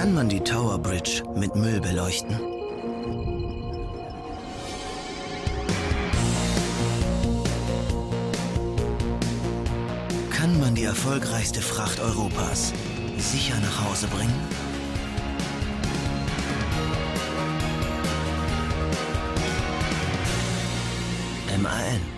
Kann man die Tower Bridge mit Müll beleuchten? Kann man die erfolgreichste Fracht Europas sicher nach Hause bringen? MAN